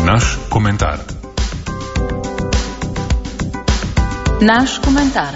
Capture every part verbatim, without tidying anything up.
Naš komentar. Naš komentar.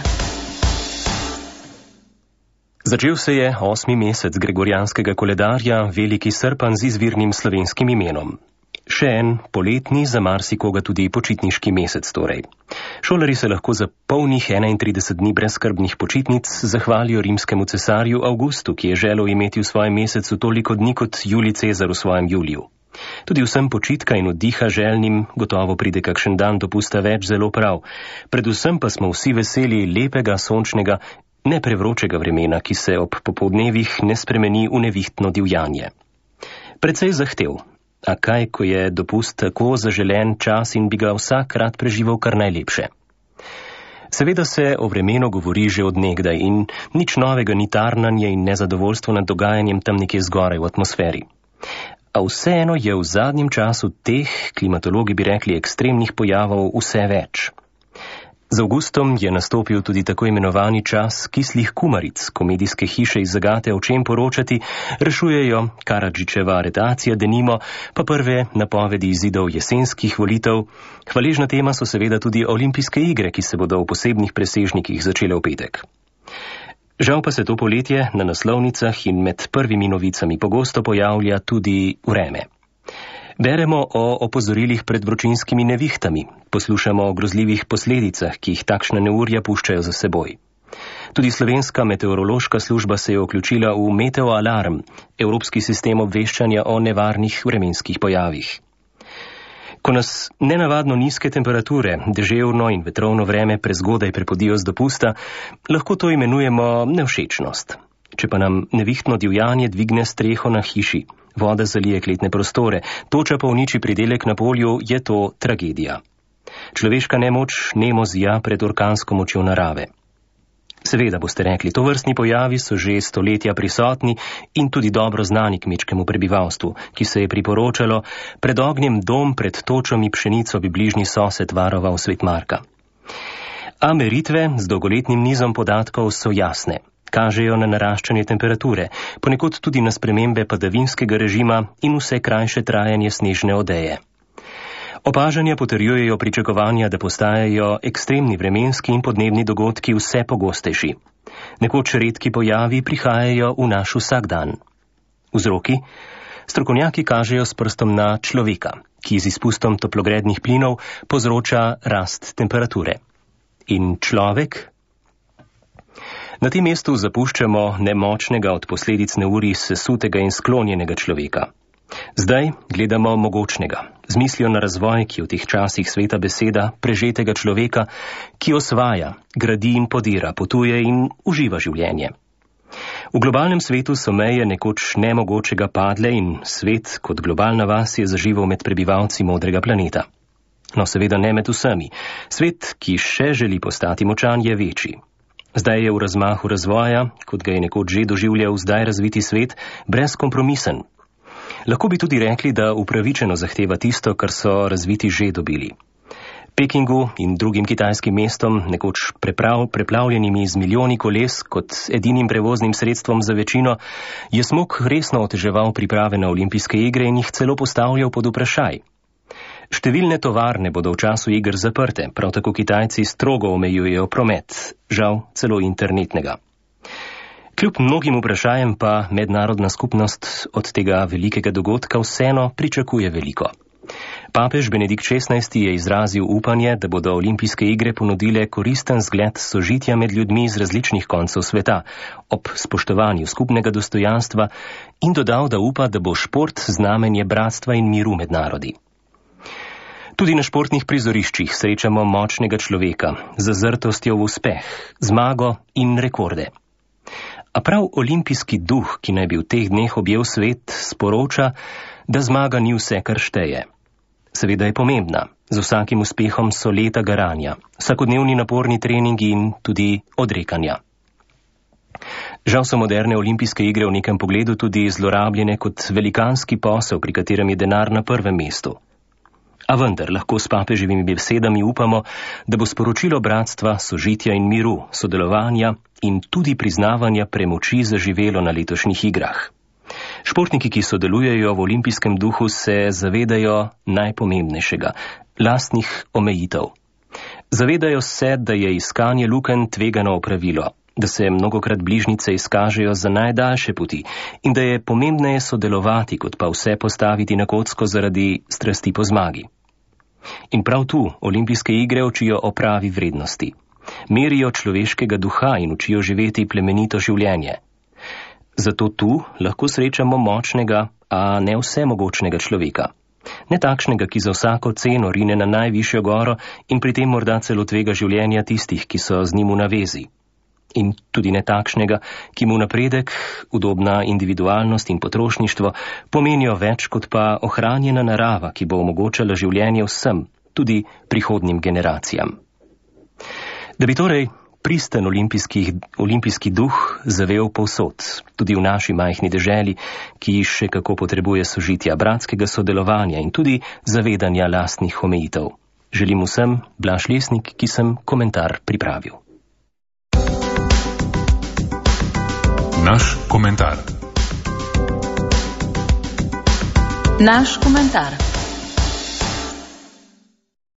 Začel se je osmi mesec gregorijanskega koledarja, veliki srpan z izvirnim slovenskim imenom. Še en poletni, za marsikoga tudi počitniški mesec torej. Šolari se lahko za polnih enaintrideset dni brezskrbnih počitnic zahvalijo rimskemu cesarju Avgustu, ki je želel imeti v svojem mesecu toliko dni kot Julij Cezar v svojem juliju. Tudi vsem počitka in oddiha željnim gotovo pride kakšen dan dopusta več zelo prav. Predvsem pa smo vsi veseli lepega, sončnega, ne prevročega vremena, ki se ob popoldnevih ne spremeni v nevihtno divjanje. Precej zahtev. A kaj, ko je dopust tako zaželen čas in bi ga vsak rad preživel kar najlepše? Seveda se o vremenu govori že od nekdaj in nič novega ni tarnanje in nezadovoljstvo nad dogajanjem tam nekje zgoraj v atmosferi. A vseeno je v zadnjem času teh, klimatologi bi rekli, ekstremnih pojavov vse več. Z Avgustom je nastopil tudi tako imenovani čas kislih kumaric, komedijske hiše iz zagate o čem poročati, rešujejo Karadžičeva aretacija denimo, pa prve napovedi izidov jesenskih volitev. Hvaležna tema so seveda tudi olimpijske igre, ki se bodo v posebnih presežnikih začele v petek. Žal pa se to poletje na naslovnicah in med prvimi novicami pogosto pojavlja tudi vreme. Beremo o opozorilih pred vročinskimi nevihtami, poslušamo o grozljivih posledicah, ki jih takšna neurja puščajo za seboj. Tudi slovenska meteorološka služba se je vključila v meteoalarm, evropski sistem obveščanja o nevarnih vremenskih pojavih. Ko nas nenavadno nizke temperature, deževno in vetrovno vreme prezgodaj prepodijo z dopusta, lahko to imenujemo nevšečnost. Če pa nam nevihtno divjanje dvigne streho na hiši, voda zalije kletne prostore, toča pa uniči pridelek na polju, je to tragedija. Človeška nemoč nemo zija pred orkansko močjo narave. Seveda boste rekli, tovrstni pojavi so že stoletja prisotni in tudi dobro znani kmečkemu prebivalstvu, ki se je priporočalo pred ognjem dom, pred točami pšenico bi bližnji sosed varoval svet Marka. A meritve z dolgoletnim nizom podatkov so jasne. Kažejo na naraščanje temperature, ponekod tudi na spremembe padavinskega režima in vse krajše trajanje snežne odeje. Opažanja potrjujejo pričakovanja, da postajajo ekstremni vremenski in podnebni dogodki vse pogostejši. Nekoč redki pojavi prihajajo v naš vsakdan. Vzroki? Strokovnjaki kažejo s prstom na človeka, ki z izpustom toplogrednih plinov povzroča rast temperature. In človek? Na tem mestu zapuščamo nemočnega od posledic neurij sesutega in sklonjenega človeka. Zdaj gledamo mogočnega, z mislijo na razvoj, ki v teh časih sveta beseda, prežetega človeka, ki osvaja, gradi in podira, potuje in uživa življenje. V globalnem svetu so meje nekoč nemogočega padle in svet kot globalna vas je zaživel med prebivalci modrega planeta. No, seveda ne med vsemi. Svet, ki še želi postati močan, je večji. Zdaj je v razmahu razvoja, kot ga je nekoč že doživljal zdaj razviti svet, brezkompromisen. Lahko bi tudi rekli, da upravičeno zahteva tisto, kar so razviti že dobili. Pekingu in drugim kitajskim mestom, nekoč preprav, preplavljenimi z milijoni koles kot edinim prevoznim sredstvom za večino, je smog resno oteževal priprave na olimpijske igre in jih celo postavljal pod vprašaj. Številne tovarne bodo v času iger zaprte, prav tako Kitajci strogo omejujejo promet, žal celo internetnega. Kljub mnogim vprašanjem pa mednarodna skupnost od tega velikega dogodka vseeno pričakuje veliko. Papež Benedikt šestnajsti je izrazil upanje, da bodo olimpijske igre ponudile koristen zgled sožitja med ljudmi z različnih koncev sveta, ob spoštovanju skupnega dostojanstva in dodal, da upa, da bo šport znamenje bratstva in miru med narodi. Tudi na športnih prizoriščih srečamo močnega človeka, z zazrtostjo v uspeh, zmago in rekorde. A prav olimpijski duh, ki naj bi v teh dneh objel svet, sporoča, da zmaga ni vse, kar šteje. Seveda je pomembna, z vsakim uspehom so leta garanja, vsakodnevni naporni treningi in tudi odrekanja. Žal so moderne olimpijske igre v nekem pogledu tudi zlorabljene kot velikanski posel, pri katerem je denar na prvem mestu. A vendar lahko s papeževimi besedami upamo, da bo sporočilo bratstva, sožitja in miru, sodelovanja in tudi priznavanja premoči zaživelo na letošnjih igrah. Športniki, ki sodelujejo v olimpijskem duhu, se zavedajo najpomembnejšega – lastnih omejitev. Zavedajo se, da je iskanje lukenj tvegano opravilo, da se mnogokrat bližnjice izkažejo za najdaljše poti in da je pomembneje sodelovati, kot pa vse postaviti na kocko zaradi strasti po zmagi. In prav tu olimpijske igre učijo o pravi vrednosti. Merijo človeškega duha in učijo živeti plemenito življenje. Zato tu lahko srečamo močnega, a ne vsemogočnega človeka. Ne takšnega, ki za vsako ceno rine na najvišjo goro in pri tem morda celo tvega življenja tistih, ki so z njim v navezi. In tudi ne takšnega, ki mu napredek, udobna individualnost in potrošništvo pomenijo več kot pa ohranjena narava, ki bo omogočala življenje vsem, tudi prihodnim generacijam. Da bi torej pristen olimpijski, olimpijski duh zavel povsod, tudi v naši majhni deželi, ki še kako potrebuje sožitja, bratskega sodelovanja in tudi zavedanja lastnih omejitev. Želim vsem Blaž Lesnik, ki sem komentar pripravil. Naš komentar. Naš komentar.